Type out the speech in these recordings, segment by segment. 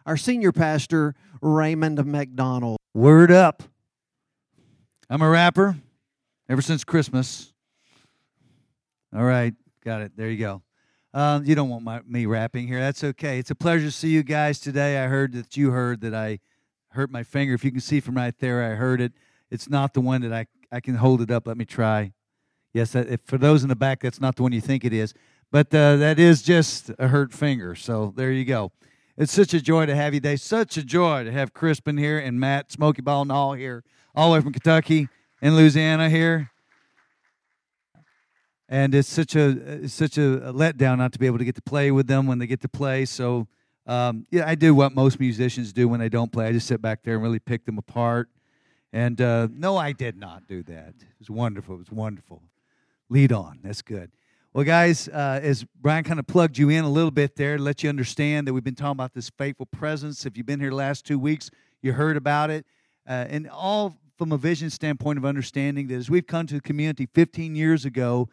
our senior pastor, Raymond McDonald. Word up. I'm a rapper ever since Christmas. All right, got it. There you go. You don't want me rapping here. That's okay. It's a pleasure to see you guys today. I heard that you heard that I hurt my finger. If you can see from right there, I heard it. It's not the one that I can hold it up. Let me try. Yes, for those in the back, that's not the one you think it is. But that is just a hurt finger. So there you go. It's such a joy to have you today. Such a joy to have Crispin here and Matt, Smoky Ball and all here, all the way from Kentucky and Louisiana here. And it's such a letdown not to be able to get to play with them when they get to play. So, I do what most musicians do when they don't play. I just sit back there and really pick them apart. And no, I did not do that. It was wonderful. It was wonderful. Lead on. That's good. Well, guys, as Brian kind of plugged you in a little bit there to let you understand that we've been talking about this faithful presence. If you've been here the last 2 weeks, you heard about it. And all from a vision standpoint of understanding that as we've come to the community 15 years ago,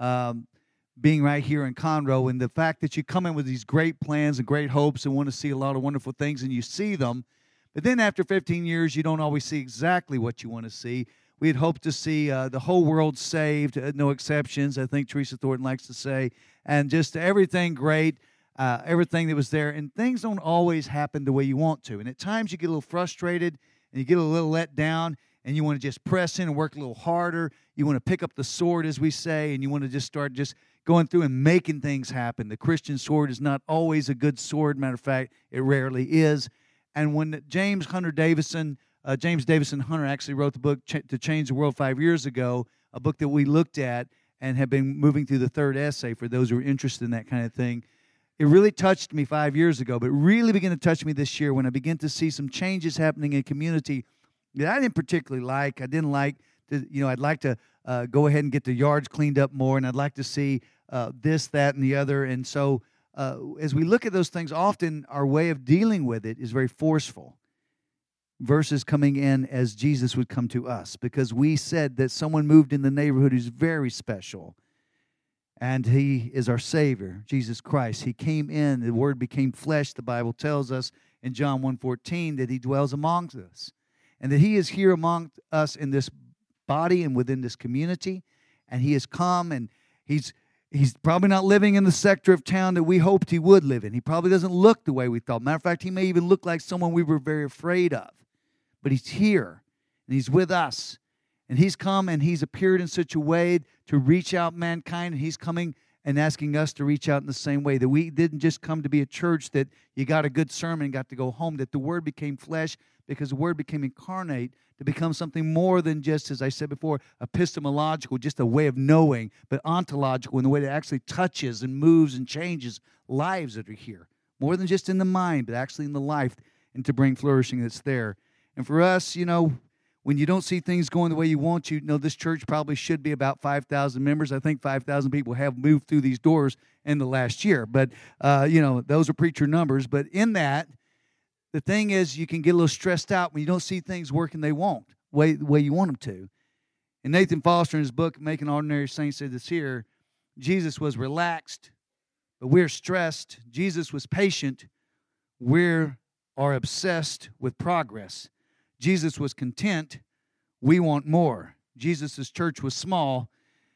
being right here in Conroe, and the fact that you come in with these great plans and great hopes and want to see a lot of wonderful things, and you see them, but then after 15 years, you don't always see exactly what you want to see. We had hoped to see the whole world saved, no exceptions, I think Teresa Thornton likes to say, and just everything great, everything that was there, and things don't always happen the way you want to, and at times you get a little frustrated, and you get a little let down, and you want to just press in and work a little harder. You want to pick up the sword, as we say, and you want to just start just going through and making things happen. The Christian sword is not always a good sword. Matter of fact, it rarely is. And when James Davison Hunter actually wrote the book To Change the World 5 years ago, a book that we looked at and have been moving through the third essay for those who are interested in that kind of thing. It really touched me 5 years ago, but really began to touch me this year when I began to see some changes happening in community that I didn't particularly like. I didn't like to, I'd like to go ahead and get the yards cleaned up more, and I'd like to see this, that, and the other. And so as we look at those things, often our way of dealing with it is very forceful versus coming in as Jesus would come to us, because we said that someone moved in the neighborhood who's very special, and he is our Savior, Jesus Christ. He came in, the Word became flesh. The Bible tells us in John 1:14 that he dwells amongst us, and that he is here among us in this body and within this community. And he has come, and he's probably not living in the sector of town that we hoped he would live in. He probably doesn't look the way we thought. Matter of fact, he may even look like someone we were very afraid of. But he's here, and he's with us. And he's come, and he's appeared in such a way to reach out mankind. And he's coming and asking us to reach out in the same way, that we didn't just come to be a church that you got a good sermon and got to go home, that the Word became flesh because the Word became incarnate to become something more than just, as I said before, epistemological, just a way of knowing, but ontological in the way that actually touches and moves and changes lives that are here. More than just in the mind, but actually in the life, and to bring flourishing that's there. And for us, when you don't see things going the way you want to, this church probably should be about 5,000 members. I think 5,000 people have moved through these doors in the last year. But, those are preacher numbers. But in that, the thing is, you can get a little stressed out when you don't see things working the way you want them to. And Nathan Foster, in his book, Making Ordinary Saints, said this here: Jesus was relaxed, but we're stressed. Jesus was patient. We are obsessed with progress. Jesus was content. We want more. Jesus' church was small.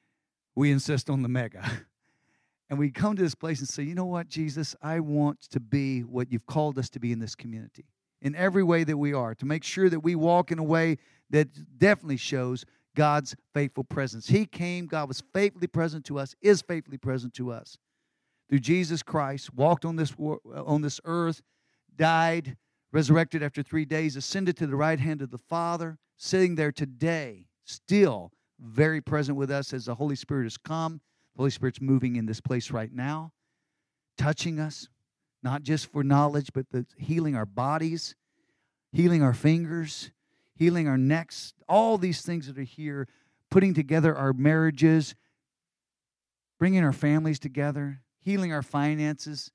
We insist on the mega. And we come to this place and say, you know what, Jesus, I want to be what you've called us to be in this community, in every way that we are, to make sure that we walk in a way that definitely shows God's faithful presence. He came, God was faithfully present to us, is faithfully present to us. Through Jesus Christ, walked on this earth, died, resurrected after 3 days, ascended to the right hand of the Father, sitting there today, still very present with us as the Holy Spirit has come. The Holy Spirit's moving in this place right now, touching us, not just for knowledge, but healing our bodies, healing our fingers, healing our necks, all these things that are here, putting together our marriages, bringing our families together, healing our finances.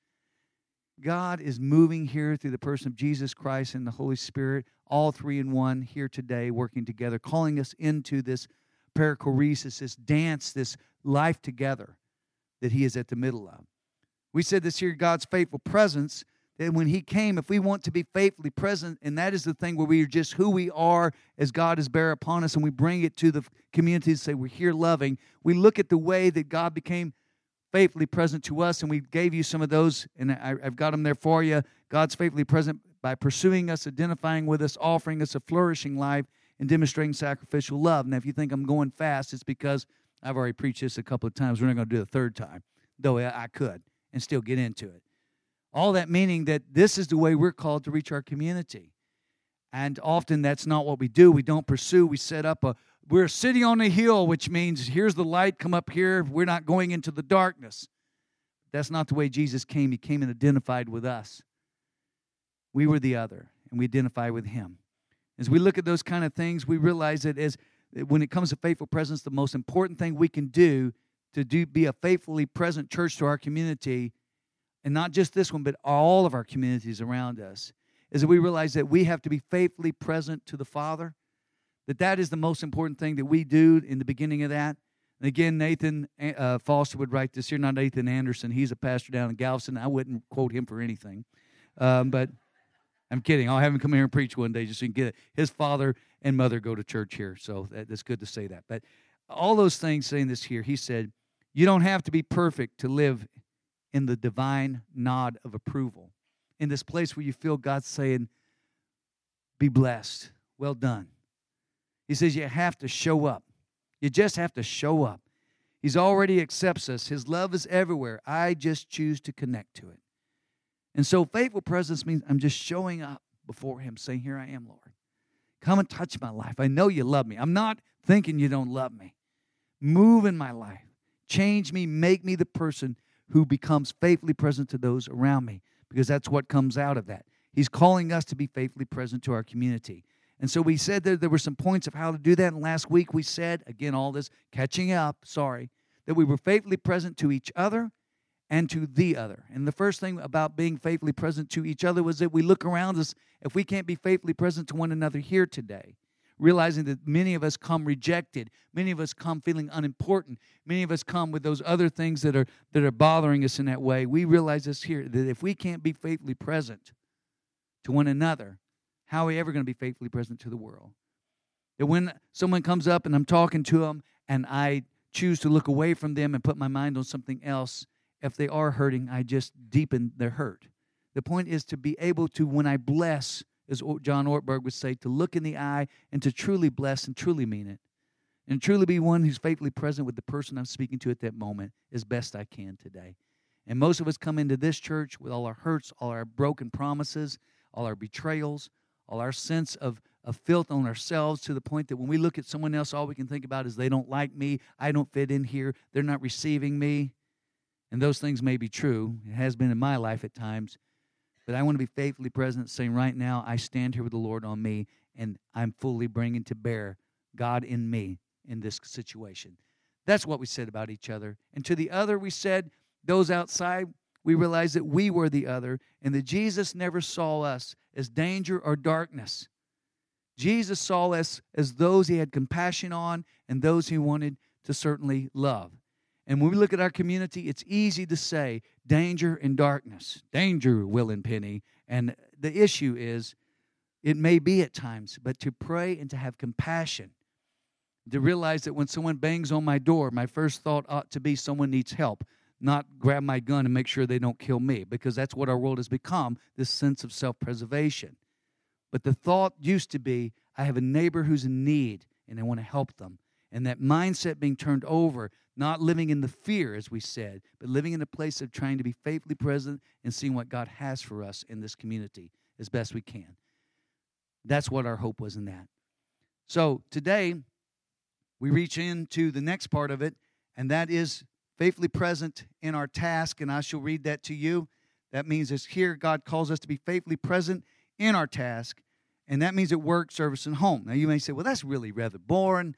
God is moving here through the person of Jesus Christ and the Holy Spirit, all three in one here today, working together, calling us into this perichoresis, this dance, this life together that he is at the middle of. We said this here, God's faithful presence, that when he came, if we want to be faithfully present, and that is the thing where we are just who we are as God has bear upon us, and we bring it to the community and say we're here loving, we look at the way that God became faithfully present to us, and we gave you some of those, and I've got them there for you. God's faithfully present by pursuing us, identifying with us, offering us a flourishing life, and demonstrating sacrificial love. Now, if you think I'm going fast, it's because I've already preached this a couple of times. We're not going to do it a third time, though I could and still get into it. All that meaning that this is the way we're called to reach our community. And often that's not what we do. We don't pursue. We set up we're a city on a hill, which means here's the light, come up here. We're not going into the darkness. That's not the way Jesus came. He came and identified with us. We were the other, and we identify with him. As we look at those kind of things, we realize that when it comes to faithful presence, the most important thing we can do to be a faithfully present church to our community, and not just this one, but all of our communities around us, is that we realize that we have to be faithfully present to the Father, that is the most important thing that we do in the beginning of that. And again, Nathan Foster would write this here, not Nathan Anderson. He's a pastor down in Galveston. I wouldn't quote him for anything. But I'm kidding. I'll have him come here and preach one day just so you can get it. His father and mother go to church here, so that's good to say that. But all those things, saying this here, he said, you don't have to be perfect to live in the divine nod of approval, in this place where you feel God saying, be blessed, well done. He says you have to show up. You just have to show up. He's already accepts us. His love is everywhere. I just choose to connect to it. And so faithful presence means I'm just showing up before him, saying, here I am, Lord. Come and touch my life. I know you love me. I'm not thinking you don't love me. Move in my life. Change me. Make me the person who becomes faithfully present to those around me, because that's what comes out of that. He's calling us to be faithfully present to our community. And so we said that there were some points of how to do that. And last week we said, again, all this catching up, that we were faithfully present to each other and to the other. And the first thing about being faithfully present to each other was that we look around us, if we can't be faithfully present to one another here today, realizing that many of us come rejected, many of us come feeling unimportant, many of us come with those other things that are bothering us in that way. We realize this here, that if we can't be faithfully present to one another, how are we ever going to be faithfully present to the world? That when someone comes up and I'm talking to them and I choose to look away from them and put my mind on something else, if they are hurting, I just deepen their hurt. The point is to be able to, when I bless, as John Ortberg would say, to look in the eye and to truly bless and truly mean it. And truly be one who's faithfully present with the person I'm speaking to at that moment as best I can today. And most of us come into this church with all our hurts, all our broken promises, all our betrayals, all our sense of filth on ourselves, to the point that when we look at someone else, all we can think about is they don't like me, I don't fit in here, they're not receiving me. And those things may be true. It has been in my life at times. But I want to be faithfully present, saying right now, I stand here with the Lord on me, and I'm fully bringing to bear God in me in this situation. That's what we said about each other. And to the other, we said, those outside, we realized that we were the other, and that Jesus never saw us as danger or darkness. Jesus saw us as those he had compassion on and those he wanted to certainly love. And when we look at our community, it's easy to say danger and darkness. Danger, Will and Penny. And the issue is, it may be at times, but to pray and to have compassion, to realize that when someone bangs on my door, my first thought ought to be someone needs help, not grab my gun and make sure they don't kill me, because that's what our world has become, this sense of self-preservation. But the thought used to be, I have a neighbor who's in need, and I want to help them. And that mindset being turned over, not living in the fear, as we said, but living in a place of trying to be faithfully present and seeing what God has for us in this community as best we can. That's what our hope was in that. So today, we reach into the next part of it, and that is faithfully present in our task, and I shall read that to you. That means it's here God calls us to be faithfully present in our task, and that means at work, service, and home. Now, you may say, well, that's really rather boring.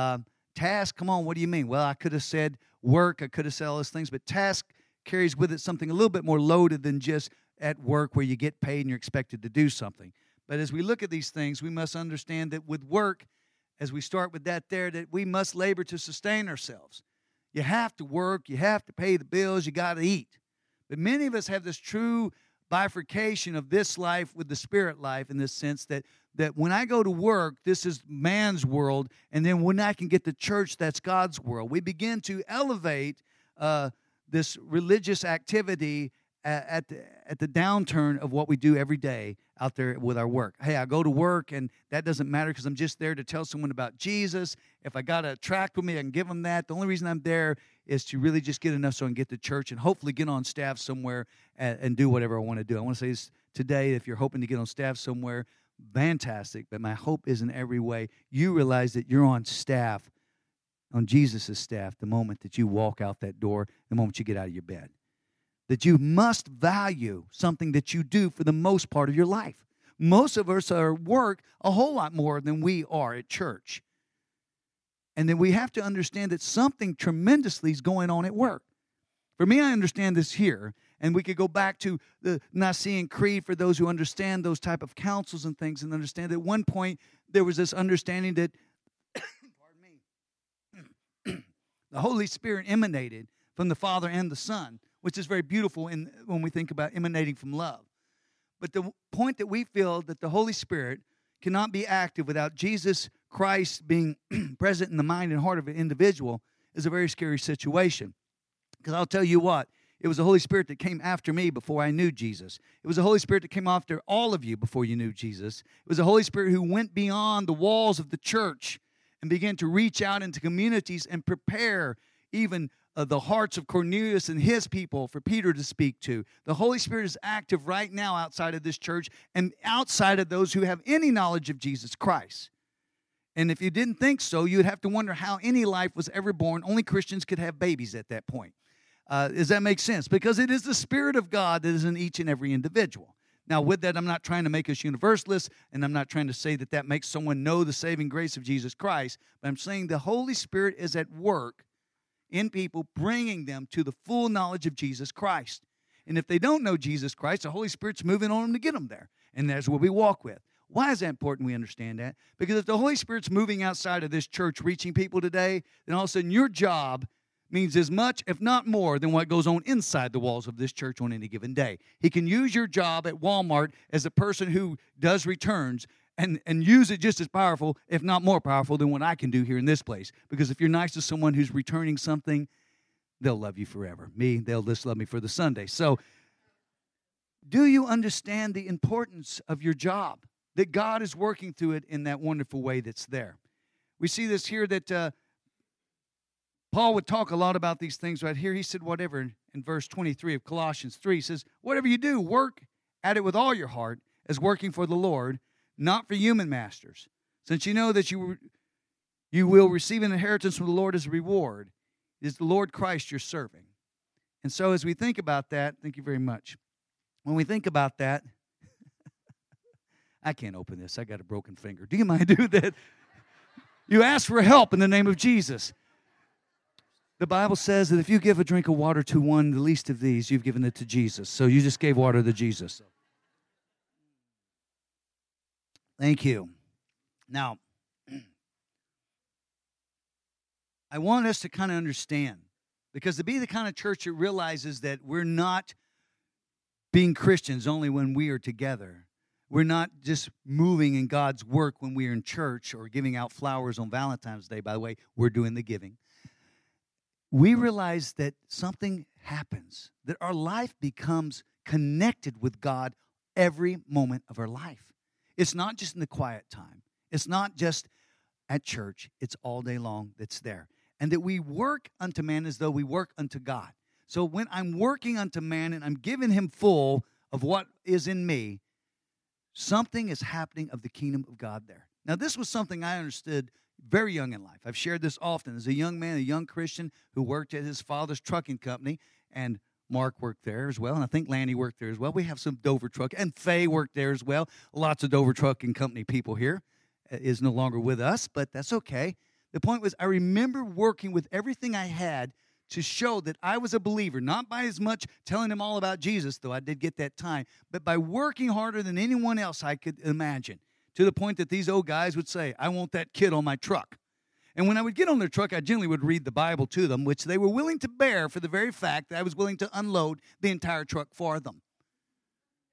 Task, come on, what do you mean? Well, I could have said work, I could have said all those things, but task carries with it something a little bit more loaded than just at work where you get paid and you're expected to do something. But as we look at these things, we must understand that with work, as we start with that there, that we must labor to sustain ourselves. You have to work, you have to pay the bills, you got to eat. But many of us have this true bifurcation of this life with the spirit life in this sense that when I go to work, this is man's world, and then when I can get to church, that's God's world. We begin to elevate this religious activity at the downturn of what we do every day out there with our work. Hey, I go to work, and that doesn't matter because I'm just there to tell someone about Jesus. If I got a tract with me, I can give them that. The only reason I'm there is to really just get enough so I can get to church and hopefully get on staff somewhere and do whatever I want to do. I want to say this today, if you're hoping to get on staff somewhere, fantastic, but my hope is in every way you realize that you're on staff, on Jesus' staff, the moment that you walk out that door, the moment you get out of your bed. That you must value something that you do for the most part of your life. Most of us are at work a whole lot more than we are at church. And then we have to understand that something tremendously is going on at work. For me, I understand this here, and we could go back to the Nicene Creed for those who understand those type of councils and things and understand that at one point there was this understanding that the Holy Spirit emanated from the Father and the Son, which is very beautiful when we think about emanating from love. But the point that we feel that the Holy Spirit cannot be active without Jesus Christ being present in the mind and heart of an individual is a very scary situation. Because I'll tell you what, it was the Holy Spirit that came after me before I knew Jesus. It was the Holy Spirit that came after all of you before you knew Jesus. It was the Holy Spirit who went beyond the walls of the church and began to reach out into communities and prepare even the hearts of Cornelius and his people for Peter to speak to. The Holy Spirit is active right now outside of this church and outside of those who have any knowledge of Jesus Christ. And if you didn't think so, you'd have to wonder how any life was ever born. Only Christians could have babies at that point. Does that make sense? Because it is the Spirit of God that is in each and every individual. Now, with that, I'm not trying to make us universalists, and I'm not trying to say that makes someone know the saving grace of Jesus Christ, but I'm saying the Holy Spirit is at work in people, bringing them to the full knowledge of Jesus Christ. And if they don't know Jesus Christ, the Holy Spirit's moving on them to get them there. And that's what we walk with. Why is that important we understand that? Because if the Holy Spirit's moving outside of this church, reaching people today, then all of a sudden your job means as much, if not more, than what goes on inside the walls of this church on any given day. He can use your job at Walmart as a person who does returns and use it just as powerful, if not more powerful, than what I can do here in this place. Because if you're nice to someone who's returning something, they'll love you forever. Me, they'll just love me for the Sunday. So, do you understand the importance of your job? That God is working through it in that wonderful way that's there. We see this here that Paul would talk a lot about these things right here. He said whatever in verse 23 of Colossians 3. He says, whatever you do, work at it with all your heart as working for the Lord, not for human masters, since you know that you will receive an inheritance from the Lord as a reward. It is the Lord Christ you're serving. And so as we think about that, thank you very much. When we think about that, I can't open this. I got a broken finger. Do you mind doing that? You ask for help in the name of Jesus. The Bible says that if you give a drink of water to one, the least of these, you've given it to Jesus. So you just gave water to Jesus. Thank you. Now, I want us to kind of understand, because to be the kind of church that realizes that we're not being Christians only when we are together. We're not just moving in God's work when we're in church or giving out flowers on Valentine's Day. By the way, we're doing the giving. We realize that something happens, that our life becomes connected with God every moment of our life. It's not just in the quiet time. It's not just at church. It's all day long that's there. And that we work unto man as though we work unto God. So when I'm working unto man and I'm giving him full of what is in me, something is happening of the kingdom of God there. Now, this was something I understood very young in life. I've shared this often. As a young man, a young Christian who worked at his father's trucking company, and Mark worked there as well, and I think Lanny worked there as well. We have some Dover truck, and Faye worked there as well. Lots of Dover Trucking Company people here. Is no longer with us, but that's okay. The point was, I remember working with everything I had to show that I was a believer, not by as much telling them all about Jesus, though I did get that time, but by working harder than anyone else I could imagine, to the point that these old guys would say, I want that kid on my truck. And when I would get on their truck, I generally would read the Bible to them, which they were willing to bear for the very fact that I was willing to unload the entire truck for them.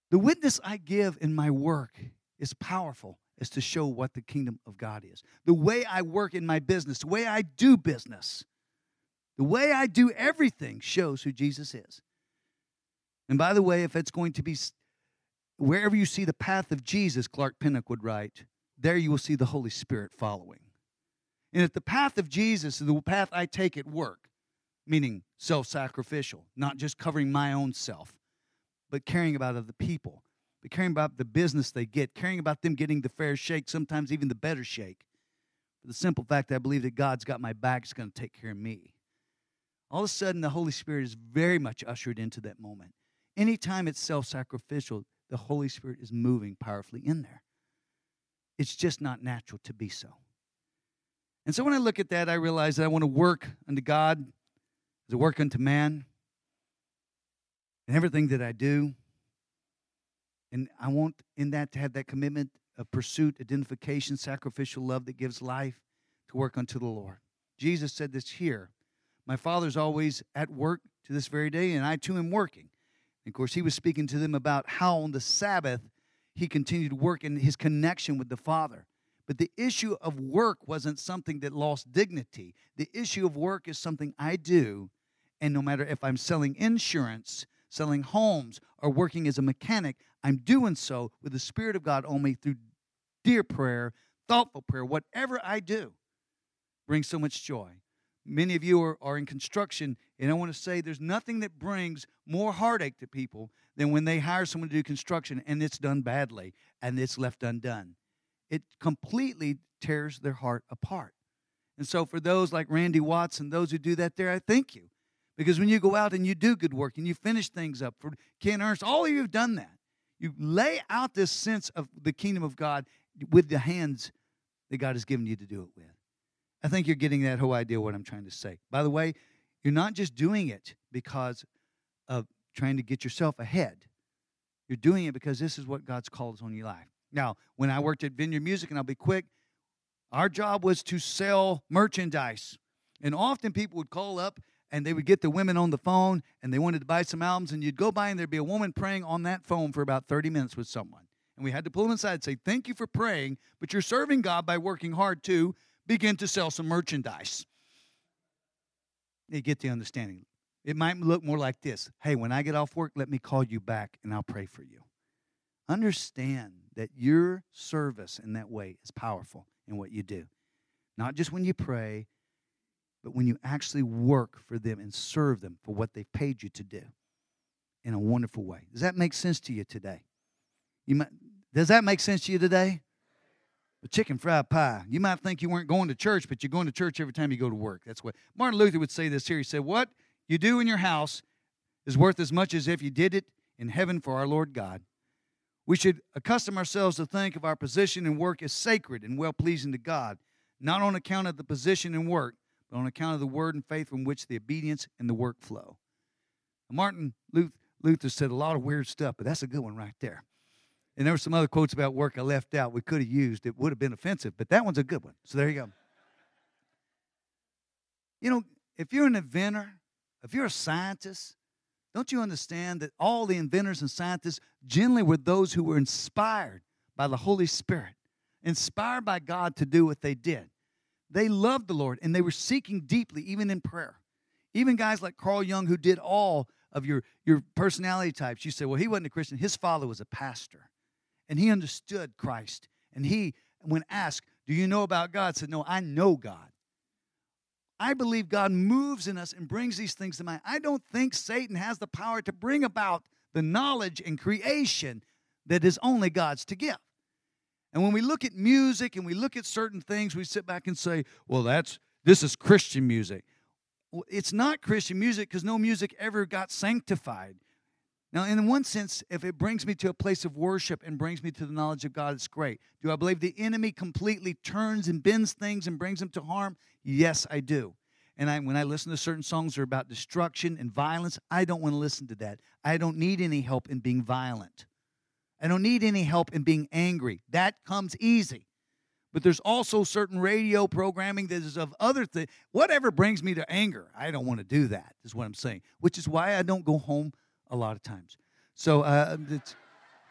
The witness I give in my work is powerful as to show what the kingdom of God is. The way I work in my business, the way I do business, the way I do everything shows who Jesus is. And by the way, if it's going to be wherever you see the path of Jesus, Clark Pinnock would write, there you will see the Holy Spirit following. And if the path of Jesus is the path I take at work, meaning self-sacrificial, not just covering my own self, but caring about other people, but caring about the business they get, caring about them getting the fair shake, sometimes even the better shake. For the simple fact that I believe that God's got my back, is going to take care of me. All of a sudden, the Holy Spirit is very much ushered into that moment. Anytime it's self-sacrificial, the Holy Spirit is moving powerfully in there. It's just not natural to be so. And so when I look at that, I realize that I want to work unto God as I work unto man in everything that I do. And I want in that to have that commitment of pursuit, identification, sacrificial love that gives life to work unto the Lord. Jesus said this here. My Father's always at work to this very day, and I too am working. And of course, he was speaking to them about how on the Sabbath he continued to work in his connection with the Father. But the issue of work wasn't something that lost dignity. The issue of work is something I do, and no matter if I'm selling insurance, selling homes, or working as a mechanic, I'm doing so with the Spirit of God on me through dear prayer, thoughtful prayer. Whatever I do brings so much joy. Many of you are in construction, and I want to say there's nothing that brings more heartache to people than when they hire someone to do construction and it's done badly and it's left undone. It completely tears their heart apart. And so for those like Randy Watts and those who do that there, I thank you. Because when you go out and you do good work and you finish things up, for Ken Ernst, all of you have done that. You lay out this sense of the kingdom of God with the hands that God has given you to do it with. I think you're getting that whole idea of what I'm trying to say. By the way, you're not just doing it because of trying to get yourself ahead. You're doing it because this is what God's called on your life. Now, when I worked at Vineyard Music, and I'll be quick, our job was to sell merchandise. And often people would call up and they would get the women on the phone and they wanted to buy some albums, and you'd go by and there'd be a woman praying on that phone for about 30 minutes with someone. And we had to pull them aside and say, thank you for praying, but you're serving God by working hard too. Begin to sell some merchandise. You get the understanding. It might look more like this. Hey, when I get off work, let me call you back and I'll pray for you. Understand that your service in that way is powerful in what you do. Not just when you pray, but when you actually work for them and serve them for what they've paid you to do in a wonderful way. Does that make sense to you today? Does that make sense to you today? The chicken fried pie. You might think you weren't going to church, but you're going to church every time you go to work. That's what Martin Luther would say this here. He said, what you do in your house is worth as much as if you did it in heaven for our Lord God. We should accustom ourselves to think of our position and work as sacred and well-pleasing to God, not on account of the position and work, but on account of the word and faith from which the obedience and the work flow. Martin Luther said a lot of weird stuff, but that's a good one right there. And there were some other quotes about work I left out we could have used. It would have been offensive, but that one's a good one. So there you go. You know, if you're an inventor, if you're a scientist, don't you understand that all the inventors and scientists generally were those who were inspired by the Holy Spirit, inspired by God to do what they did. They loved the Lord, and they were seeking deeply, even in prayer. Even guys like Carl Jung, who did all of your personality types. You say, well, he wasn't a Christian. His father was a pastor. And he understood Christ. And he, when asked, do you know about God, said, no, I know God. I believe God moves in us and brings these things to mind. I don't think Satan has the power to bring about the knowledge and creation that is only God's to give. And when we look at music and we look at certain things, we sit back and say, well, this is Christian music. Well, it's not Christian music because no music ever got sanctified. Now, in one sense, if it brings me to a place of worship and brings me to the knowledge of God, it's great. Do I believe the enemy completely turns and bends things and brings them to harm? Yes, I do. And when I listen to certain songs that are about destruction and violence, I don't want to listen to that. I don't need any help in being violent. I don't need any help in being angry. That comes easy. But there's also certain radio programming that is of other things. Whatever brings me to anger, I don't want to do that, is what I'm saying. Which is why I don't go home a lot of times. So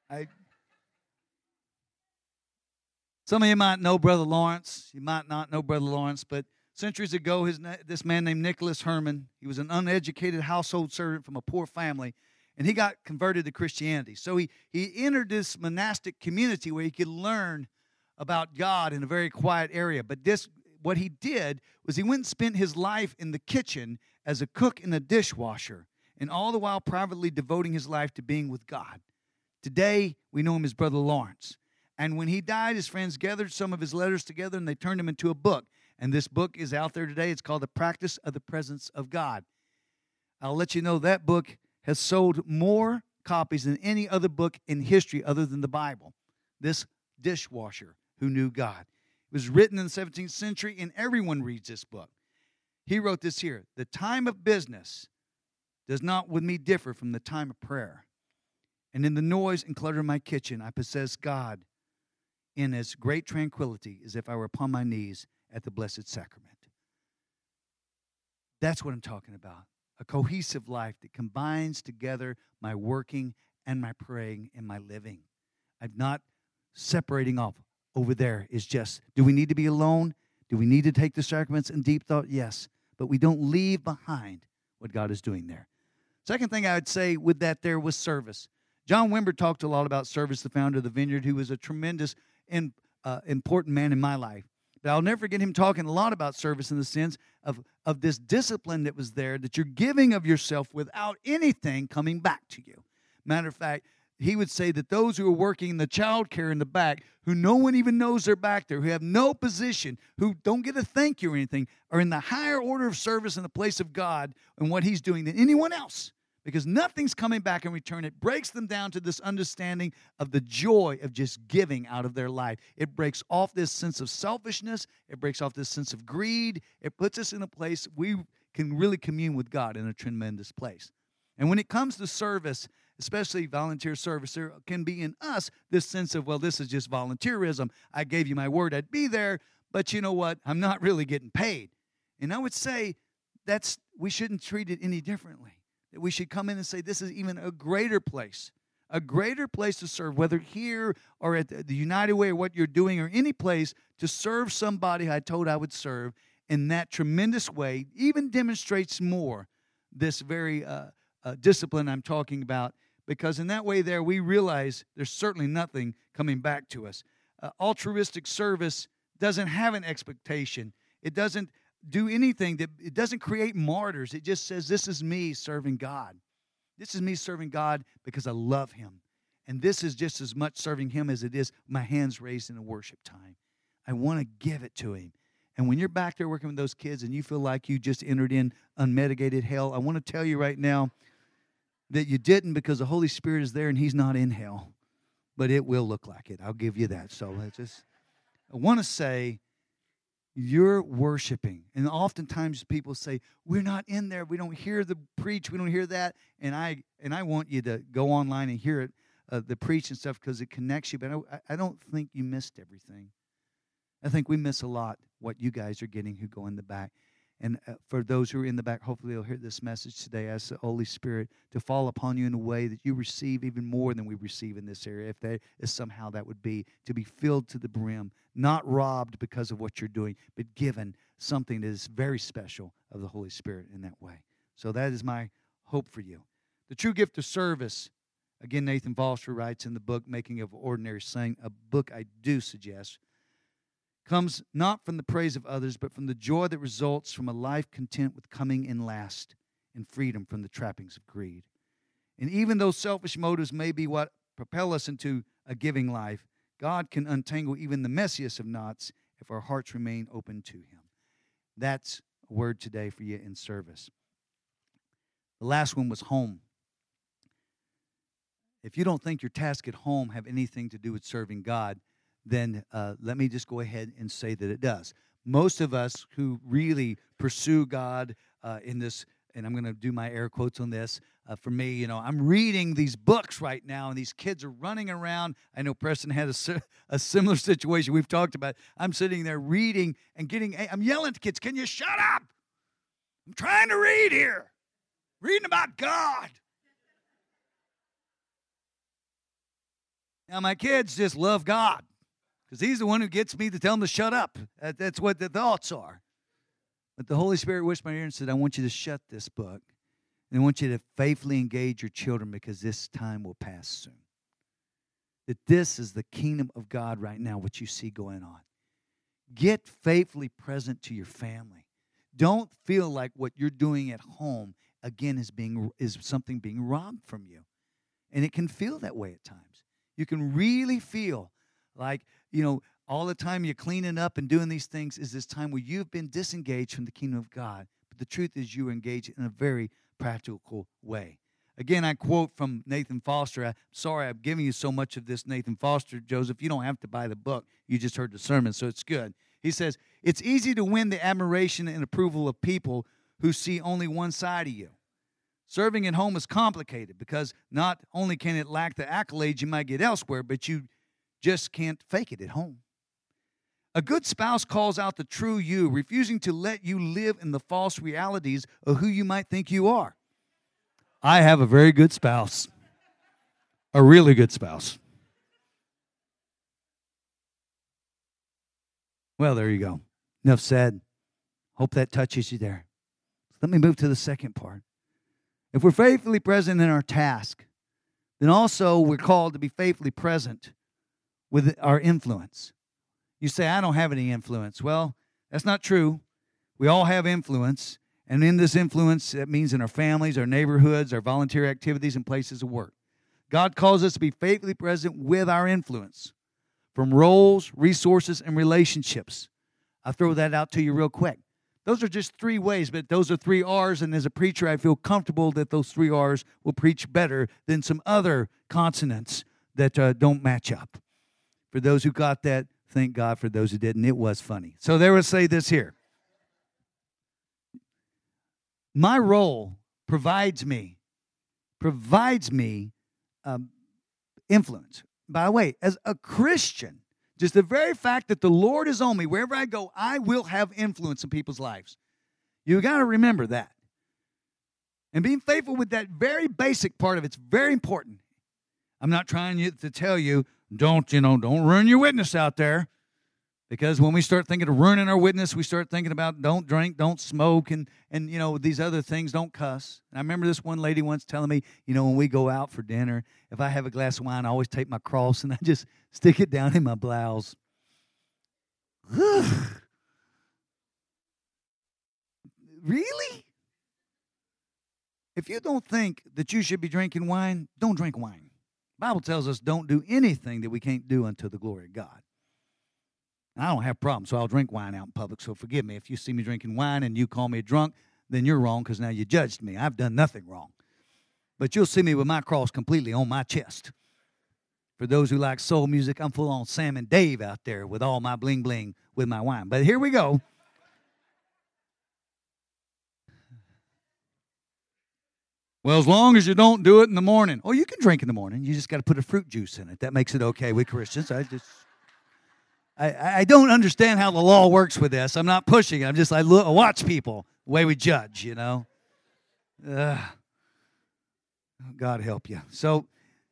Some of you might know Brother Lawrence. You might not know Brother Lawrence, but centuries ago, this man named Nicholas Herman, he was an uneducated household servant from a poor family, and he got converted to Christianity. So he entered this monastic community where he could learn about God in a very quiet area. But what he did was he went and spent his life in the kitchen as a cook and a dishwasher, and all the while privately devoting his life to being with God. Today, we know him as Brother Lawrence. And when he died, his friends gathered some of his letters together and they turned them into a book. And this book is out there today. It's called The Practice of the Presence of God. I'll let you know that book has sold more copies than any other book in history other than the Bible. This dishwasher who knew God. It was written in the 17th century, and everyone reads this book. He wrote this here: "The time of business does not with me differ from the time of prayer. And in the noise and clutter of my kitchen, I possess God in as great tranquility as if I were upon my knees at the Blessed Sacrament." That's what I'm talking about. A cohesive life that combines together my working and my praying and my living. I'm not separating off. Over there is just, do we need to be alone? Do we need to take the sacraments in deep thought? Yes. But we don't leave behind what God is doing there. Second thing I would say with that there was service. John Wimber talked a lot about service, the founder of the Vineyard, who was a tremendous and important man in my life. But I'll never forget him talking a lot about service in the sense of this discipline that was there, that you're giving of yourself without anything coming back to you. Matter of fact, he would say that those who are working in the child care in the back, who no one even knows they're back there, who have no position, who don't get a thank you or anything, are in the higher order of service in the place of God and what he's doing than anyone else. Because nothing's coming back in return. It breaks them down to this understanding of the joy of just giving out of their life. It breaks off this sense of selfishness. It breaks off this sense of greed. It puts us in a place we can really commune with God in a tremendous place. And when it comes to service, especially volunteer service, there can be in us this sense of, well, this is just volunteerism. I gave you my word I'd be there, but you know what? I'm not really getting paid. And I would say we shouldn't treat it any differently. That we should come in and say this is even a greater place to serve, whether here or at the United Way or what you're doing or any place, to serve somebody I told I would serve in that tremendous way, even demonstrates more this very discipline I'm talking about, because in that way there we realize there's certainly nothing coming back to us. Altruistic service doesn't have an expectation. It doesn't do anything. It doesn't create martyrs. It just says, this is me serving God. This is me serving God because I love him. And this is just as much serving him as it is my hands raised in a worship time. I want to give it to him. And when you're back there working with those kids and you feel like you just entered in unmitigated hell, I want to tell you right now that you didn't, because the Holy Spirit is there and he's not in hell. But it will look like it. I'll give you that. So I want to say, you're worshiping. And oftentimes people say, we're not in there. We don't hear the preach. We don't hear that. And I want you to go online and hear it, the preach and stuff, because it connects you. But I don't think you missed everything. I think we miss a lot what you guys are getting who go in the back. And for those who are in the back, hopefully they'll hear this message today. Ask the Holy Spirit to fall upon you in a way that you receive even more than we receive in this area, if there is somehow that would be, to be filled to the brim, not robbed because of what you're doing, but given something that is very special of the Holy Spirit in that way. So that is my hope for you. The true gift of service, again, Nathan Foster writes in the book, Making of Ordinary Saint, a book I do suggest, comes not from the praise of others, but from the joy that results from a life content with coming in last and freedom from the trappings of greed. And even though selfish motives may be what propel us into a giving life, God can untangle even the messiest of knots if our hearts remain open to him. That's a word today for you in service. The last one was home. If you don't think your tasks at home have anything to do with serving God, then let me just go ahead and say that it does. Most of us who really pursue God in this, and I'm going to do my air quotes on this, for me, I'm reading these books right now, and these kids are running around. I know Preston had a similar situation we've talked about. I'm sitting there reading and I'm yelling at kids, can you shut up? I'm trying to read here. Reading about God. Now, my kids just love God because He's the one who gets me to tell them to shut up. That's what the thoughts are. But the Holy Spirit whispered in my ear and said, I want you to shut this book. And I want you to faithfully engage your children because this time will pass soon. That this is the kingdom of God right now, what you see going on. Get faithfully present to your family. Don't feel like what you're doing at home, again, is something being robbed from you. And it can feel that way at times. You can really feel like, all the time you're cleaning up and doing these things is this time where you've been disengaged from the kingdom of God. But the truth is you are engaged in a very practical way. Again, I quote from Nathan Foster. Sorry I'm giving you so much of this, Nathan Foster. Joseph, you don't have to buy the book. You just heard the sermon, so it's good. He says, it's easy to win the admiration and approval of people who see only one side of you. Serving at home is complicated because not only can it lack the accolades you might get elsewhere, but you just can't fake it at home. A good spouse calls out the true you, refusing to let you live in the false realities of who you might think you are. I have a very good spouse, a really good spouse. Well, there you go. Enough said. Hope that touches you there. Let me move to the second part. If we're faithfully present in our task, then also we're called to be faithfully present with our influence. You say, I don't have any influence. Well, that's not true. We all have influence. And in this influence, that means in our families, our neighborhoods, our volunteer activities, and places of work. God calls us to be faithfully present with our influence from roles, resources, and relationships. I'll throw that out to you real quick. Those are just 3 ways, but those are 3 R's, and as a preacher, I feel comfortable that those 3 R's will preach better than some other consonants that don't match up. For those who got that, thank God. For those who didn't, it was funny. So there we'll say this here. My role provides me influence. By the way, as a Christian, just the very fact that the Lord is on me, wherever I go, I will have influence in people's lives. You got to remember that. And being faithful with that very basic part of it's very important. I'm not trying to tell you, don't ruin your witness out there. Because when we start thinking of ruining our witness, we start thinking about don't drink, don't smoke, and these other things, don't cuss. And I remember this one lady once telling me, when we go out for dinner, if I have a glass of wine, I always take my cross and I just stick it down in my blouse. Really? If you don't think that you should be drinking wine, don't drink wine. The Bible tells us don't do anything that we can't do unto the glory of God. I don't have problems, so I'll drink wine out in public, so forgive me. If you see me drinking wine and you call me a drunk, then you're wrong because now you judged me. I've done nothing wrong. But you'll see me with my cross completely on my chest. For those who like soul music, I'm full on Sam and Dave out there with all my bling-bling with my wine. But here we go. Well, as long as you don't do it in the morning. Oh, you can drink in the morning. You just got to put a fruit juice in it. That makes it okay with Christians. I don't understand how the law works with this. I'm not pushing it. I'm just, I watch people, the way we judge, God help you. So,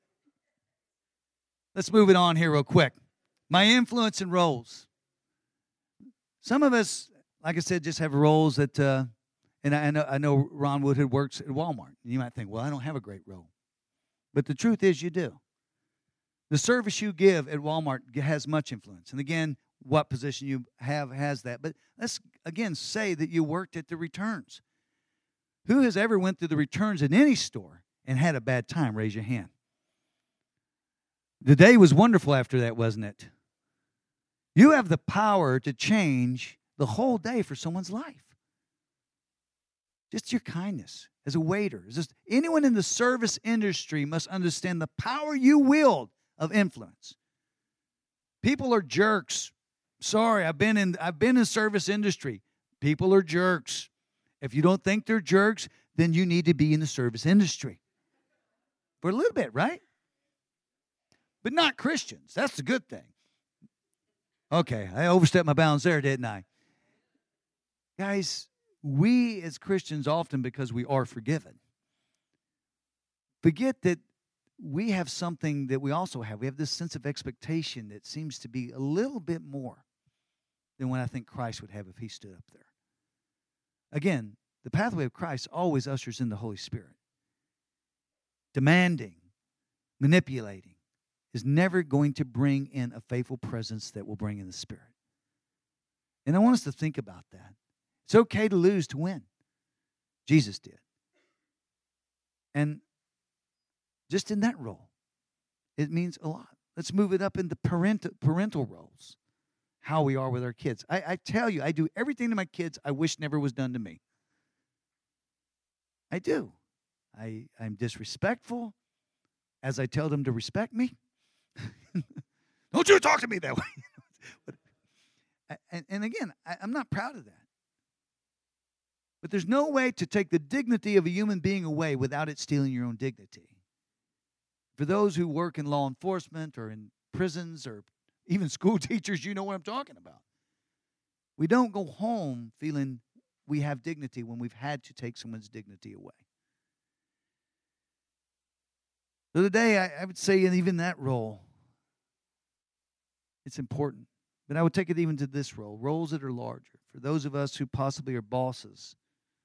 let's move it on here real quick. My influence and roles. Some of us, like I said, just have roles that, and I know Ron Woodhead works at Walmart. You might think, well, I don't have a great role. But the truth is you do. The service you give at Walmart has much influence. And again, what position you have has that. But let's, again, say that you worked at the returns. Who has ever went through the returns in any store and had a bad time? Raise your hand. The day was wonderful after that, wasn't it? You have the power to change the whole day for someone's life. Just your kindness as a waiter. Just anyone in the service industry must understand the power you wield of influence. People are jerks. Sorry, I've been in service industry. People are jerks. If you don't think they're jerks, then you need to be in the service industry. For a little bit, right? But not Christians. That's the good thing. Okay, I overstepped my bounds there, didn't I? Guys, we as Christians often, because we are forgiven, forget that we have something that we also have. We have this sense of expectation that seems to be a little bit more than what I think Christ would have if he stood up there. Again, the pathway of Christ always ushers in the Holy Spirit. Demanding, manipulating is never going to bring in a faithful presence that will bring in the Spirit. And I want us to think about that. It's okay to lose to win. Jesus did. And just in that role, it means a lot. Let's move it up into parental roles, how we are with our kids. I tell you, I do everything to my kids I wish never was done to me. I do. I'm disrespectful as I tell them to respect me. Don't you talk to me that way. And again, I'm not proud of that. But there's no way to take the dignity of a human being away without it stealing your own dignity. For those who work in law enforcement or in prisons or even school teachers, you know what I'm talking about. We don't go home feeling we have dignity when we've had to take someone's dignity away. So today, I would say in even that role, it's important. But I would take it even to this role, roles that are larger. For those of us who possibly are bosses,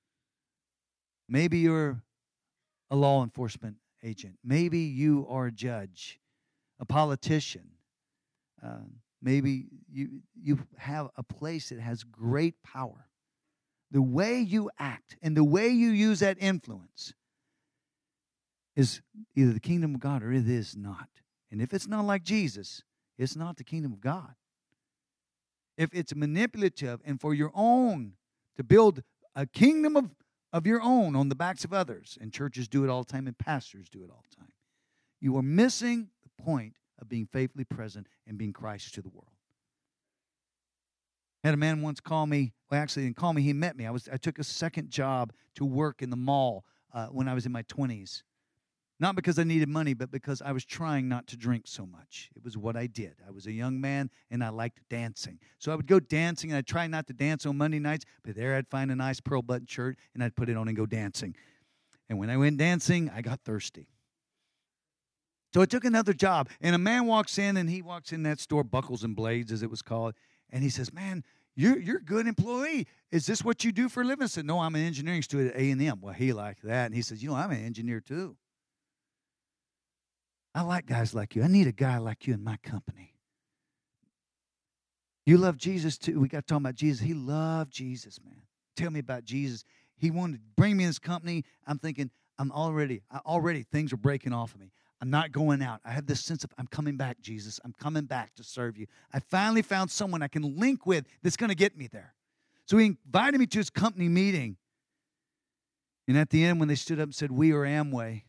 maybe you're a law enforcement agent. Maybe you are a judge, a politician. Maybe you have a place that has great power. The way you act and the way you use that influence is either the kingdom of God or it is not. And if it's not like Jesus, it's not the kingdom of God. If it's manipulative and for your own, to build a kingdom of your own on the backs of others, and churches do it all the time and pastors do it all the time, you are missing the point of being faithfully present and being Christ to the world. I had a man once call me, well, actually, he didn't call me, he met me. I took a second job to work in the mall when I was in my 20s. Not because I needed money, but because I was trying not to drink so much. It was what I did. I was a young man, and I liked dancing. So I would go dancing, and I'd try not to dance on Monday nights, but there I'd find a nice pearl button shirt, and I'd put it on and go dancing. And when I went dancing, I got thirsty. So I took another job, and a man walks in, and he walks in that store, Buckles and Blades, as it was called, and he says, "Man, you're a good employee. Is this what you do for a living?" I said, "No, I'm an engineering student at A&M. Well, he liked that, and he says, "I'm an engineer too. I like guys like you. I need a guy like you in my company." You love Jesus too. We got talking about Jesus. He loved Jesus, man. Tell me about Jesus. He wanted to bring me in his company. I'm thinking, already things are breaking off of me. I'm not going out. I have this sense of, I'm coming back, Jesus. I'm coming back to serve you. I finally found someone I can link with that's going to get me there. So he invited me to his company meeting. And at the end, when they stood up and said, "We are Amway,"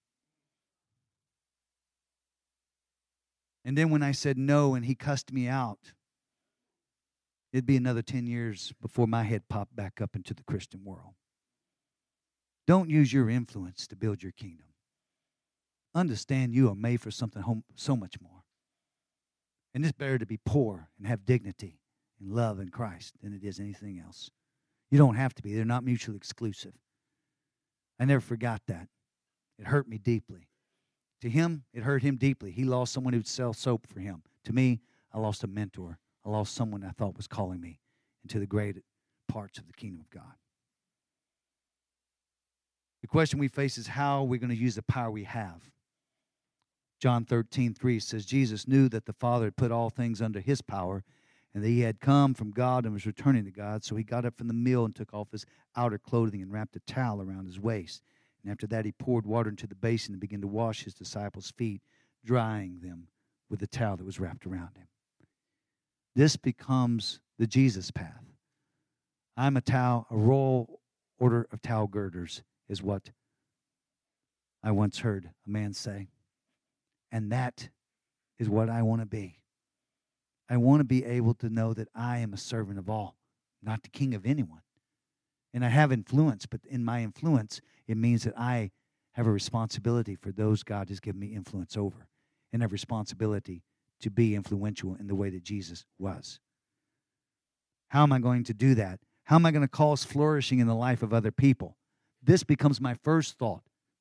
and then when I said no and he cussed me out, it'd be another 10 years before my head popped back up into the Christian world. Don't use your influence to build your kingdom. Understand you are made for something so much more. And it's better to be poor and have dignity and love in Christ than it is anything else. You don't have to be. They're not mutually exclusive. I never forgot that. It hurt me deeply. To him, it hurt him deeply. He lost someone who'd sell soap for him. To me, I lost a mentor. I lost someone I thought was calling me into the great parts of the kingdom of God. The question we face is, how are we going to use the power we have? John 13:3 says, Jesus knew that the Father had put all things under his power, and that he had come from God and was returning to God. So he got up from the meal and took off his outer clothing and wrapped a towel around his waist. And after that, he poured water into the basin and began to wash his disciples' feet, drying them with the towel that was wrapped around him. This becomes the Jesus path. I'm a royal order of towel girders is what I once heard a man say. And that is what I want to be. I want to be able to know that I am a servant of all, not the king of anyone. And I have influence, but in my influence, it means that I have a responsibility for those God has given me influence over, and have responsibility to be influential in the way that Jesus was. How am I going to do that? How am I going to cause flourishing in the life of other people? This becomes my first thought.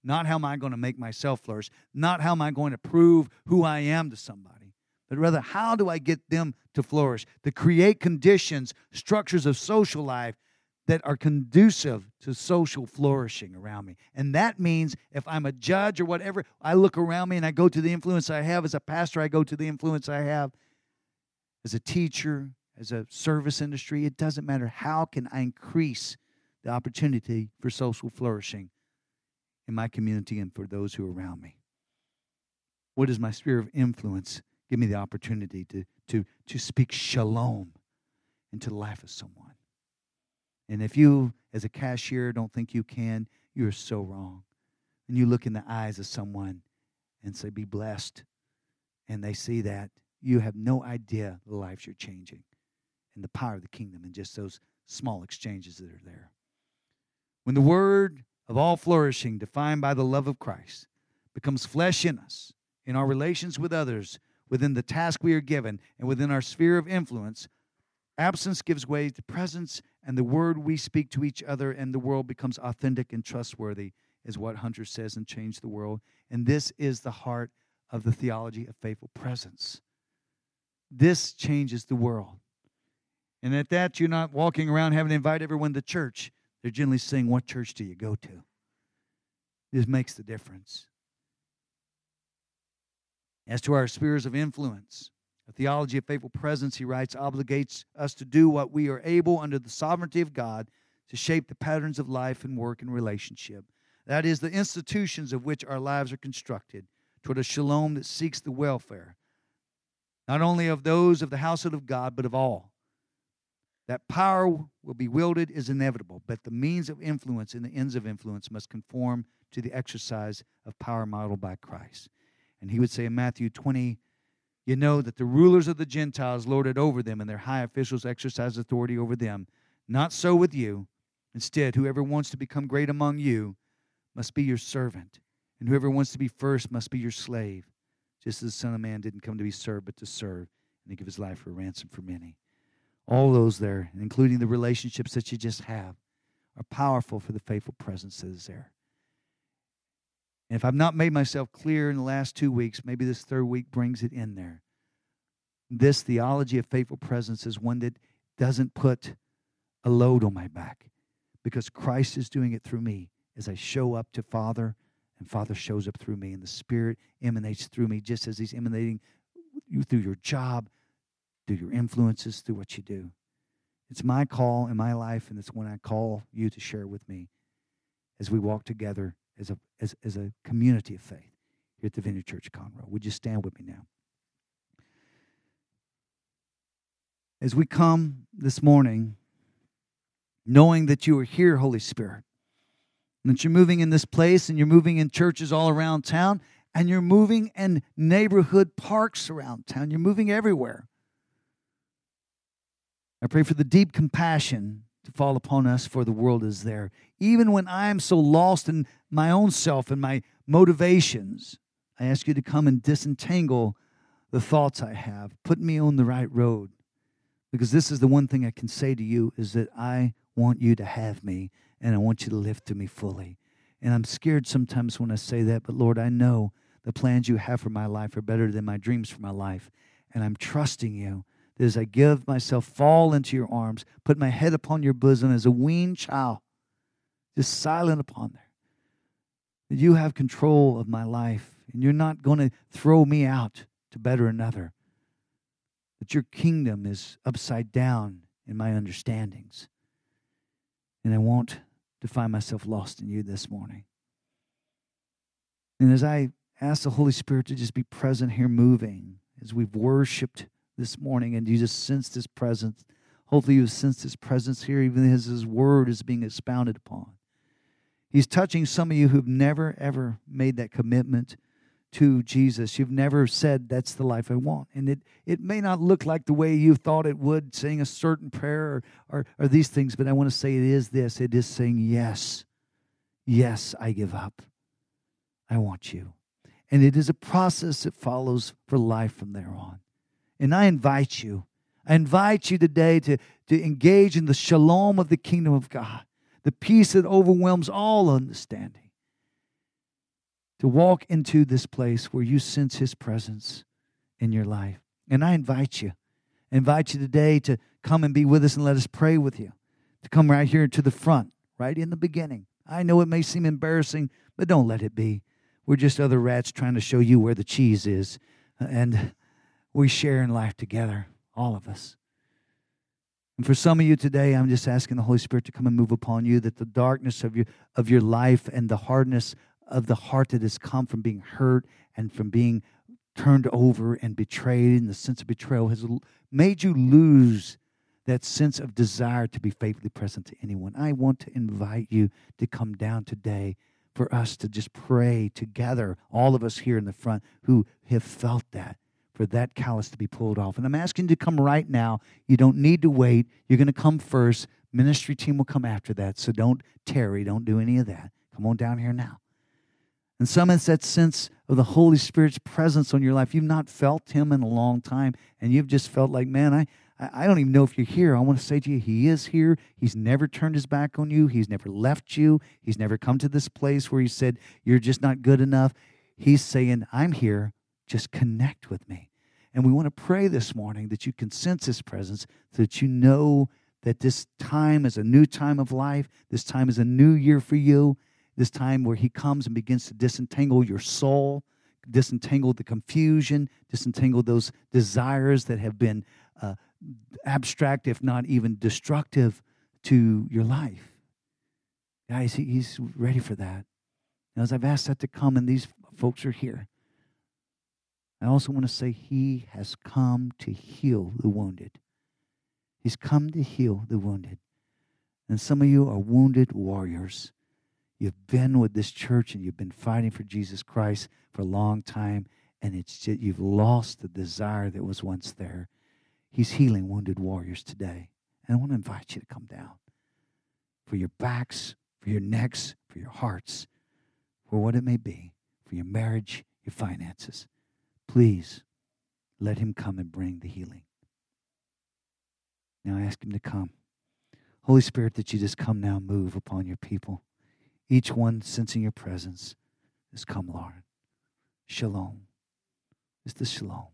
Not how am I going to make myself flourish. Not how am I going to prove who I am to somebody. But rather, how do I get them to flourish? To create conditions, structures of social life that are conducive to social flourishing around me. And that means if I'm a judge or whatever, I look around me and I go to the influence I have. As a pastor, I go to the influence I have. As a teacher, as a service industry, it doesn't matter. How can I increase the opportunity for social flourishing in my community and for those who are around me? What does my sphere of influence give me the opportunity to speak shalom into the life of someone? And if you, as a cashier, don't think you can, you're so wrong. And you look in the eyes of someone and say, be blessed, and they see that, you have no idea the lives you're changing and the power of the kingdom in just those small exchanges that are there. When the word of all flourishing, defined by the love of Christ, becomes flesh in us, in our relations with others, within the task we are given, and within our sphere of influence, absence gives way to presence, and the word we speak to each other and the world becomes authentic and trustworthy, is what Hunter says in Change the World. And this is the heart of the theology of faithful presence. This changes the world. And at that, you're not walking around having to invite everyone to church. They're generally saying, what church do you go to? This makes the difference. As to our spheres of influence, a theology of faithful presence, he writes, obligates us to do what we are able under the sovereignty of God to shape the patterns of life and work and relationship. That is, the institutions of which our lives are constructed toward a shalom that seeks the welfare, not only of those of the household of God, but of all. That power will be wielded is inevitable, but the means of influence and the ends of influence must conform to the exercise of power modeled by Christ. And he would say in Matthew 20, you know that the rulers of the Gentiles lord it over them, and their high officials exercise authority over them. Not so with you. Instead, whoever wants to become great among you must be your servant, and whoever wants to be first must be your slave, just as the Son of Man didn't come to be served, but to serve, and to give his life for a ransom for many. All those there, including the relationships that you just have, are powerful for the faithful presence that is there. And if I've not made myself clear in the last 2 weeks, maybe this third week brings it in there. This theology of faithful presence is one that doesn't put a load on my back, because Christ is doing it through me as I show up to Father, and Father shows up through me, and the Spirit emanates through me just as he's emanating you through your job, through your influences, through what you do. It's my call in my life, and it's when I call you to share with me as we walk together as a community of faith here at the Vineyard Church Conroe. Would you stand with me now? As we come this morning, knowing that you are here, Holy Spirit, and that you're moving in this place, and you're moving in churches all around town, and you're moving in neighborhood parks around town. You're moving everywhere. I pray for the deep compassion to fall upon us, for the world is there. Even when I am so lost in my own self and my motivations, I ask you to come and disentangle the thoughts I have. Put me on the right road. Because this is the one thing I can say to you, is that I want you to have me, and I want you to live to me fully. And I'm scared sometimes when I say that, but Lord, I know the plans you have for my life are better than my dreams for my life. And I'm trusting you that as I give myself, fall into your arms, put my head upon your bosom as a weaned child, just silent upon there, that you have control of my life, and you're not going to throw me out to better another, that your kingdom is upside down in my understandings. And I want to find myself lost in you this morning. And as I ask the Holy Spirit to just be present here moving, as we've worshiped this morning, and you just sense this presence. Hopefully you sense His presence here, even as His word is being expounded upon. He's touching some of you who've never, ever made that commitment to Jesus. You've never said, that's the life I want. And it may not look like the way you thought it would, saying a certain prayer or these things, but I want to say it is this. It is saying, yes, yes, I give up. I want you. And it is a process that follows for life from there on. And I invite you today to engage in the shalom of the kingdom of God, the peace that overwhelms all understanding. to walk into this place where you sense His presence in your life. And I invite you today to come and be with us and let us pray with you, to come right here to the front, right in the beginning. I know it may seem embarrassing, but don't let it be. We're just other rats trying to show you where the cheese is, and we share in life together, all of us. And for some of you today, I'm just asking the Holy Spirit to come and move upon you, that the darkness of your life and the hardness of the heart that has come from being hurt and from being turned over and betrayed, and the sense of betrayal has made you lose that sense of desire to be faithfully present to anyone. I want to invite you to come down today for us to just pray together, all of us here in the front who have felt that, for that callus to be pulled off. And I'm asking you to come right now. You don't need to wait. You're going to come first. Ministry team will come after that, so don't tarry. Don't do any of that. Come on down here now. And some, it's that sense of the Holy Spirit's presence on your life. You've not felt Him in a long time, and you've just felt like, man, I don't even know if you're here. I want to say to you, He is here. He's never turned His back on you. He's never left you. He's never come to this place where He said, you're just not good enough. He's saying, I'm here. Just connect with me. And we want to pray this morning that you can sense His presence, so that you know that this time is a new time of life. This time is a new year for you. This time where He comes and begins to disentangle your soul, disentangle the confusion, disentangle those desires that have been abstract, if not even destructive, to your life. Guys, He's ready for that. Now, as I've asked that to come, and these folks are here, I also want to say He has come to heal the wounded. He's come to heal the wounded. And some of you are wounded warriors. You've been with this church and you've been fighting for Jesus Christ for a long time, and it's just, you've lost the desire that was once there. He's healing wounded warriors today. And I want to invite you to come down for your backs, for your necks, for your hearts, for what it may be, for your marriage, your finances. Please let Him come and bring the healing. Now I ask Him to come. Holy Spirit, that you just come now and move upon your people. Each one sensing your presence. Just come, Lord. Shalom. It's the shalom.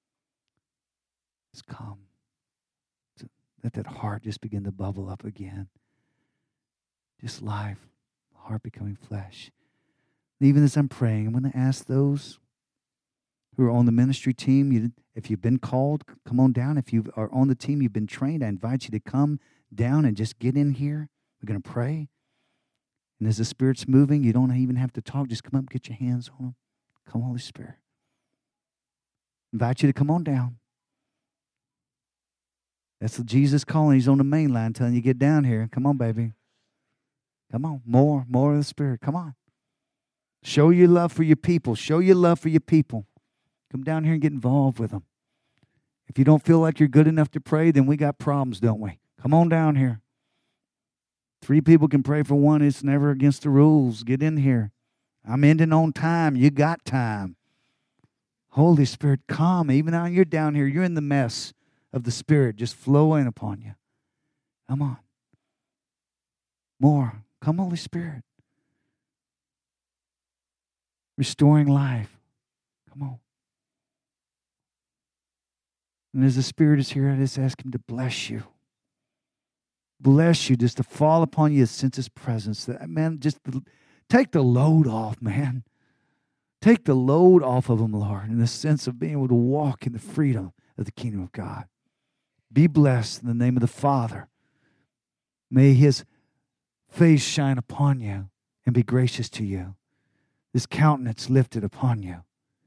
Just come. Let that heart just begin to bubble up again. Just life, the heart becoming flesh. And even as I'm praying, I'm going to ask those who are on the ministry team, if you've been called, come on down. If you are on the team, you've been trained, I invite you to come down and just get in here. We're going to pray. And as the Spirit's moving, you don't even have to talk. Just come up, get your hands on them. Come, Holy Spirit. Invite you to come on down. That's Jesus calling. He's on the main line telling you, get down here. Come on, baby. Come on. More of the Spirit. Come on. Show your love for your people. Show your love for your people. Come down here and get involved with them. If you don't feel like you're good enough to pray, then we got problems, don't we? Come on down here. 3 people can pray for one. It's never against the rules. Get in here. I'm ending on time. You got time. Holy Spirit, come. Even now you're down here, you're in the mess of the Spirit just flowing upon you. Come on. More. Come, Holy Spirit. Restoring life. Come on. And as the Spirit is here, I just ask Him to bless you. Bless you, just to fall upon you, sense His presence. Man, just take the load off, man. Take the load off of them, Lord, in the sense of being able to walk in the freedom of the kingdom of God. Be blessed in the name of the Father. May His face shine upon you and be gracious to you. His countenance lifted upon you.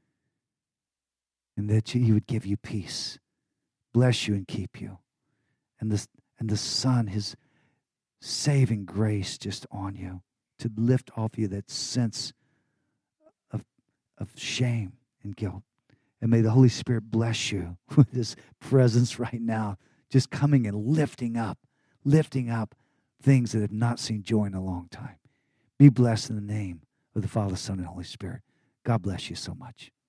And that He would give you peace. Bless you and keep you. And the Son, His saving grace just on you to lift off you that sense of shame and guilt. And may the Holy Spirit bless you with His presence right now, just coming and lifting up things that have not seen joy in a long time. Be blessed in the name of the Father, Son, and Holy Spirit. God bless you so much.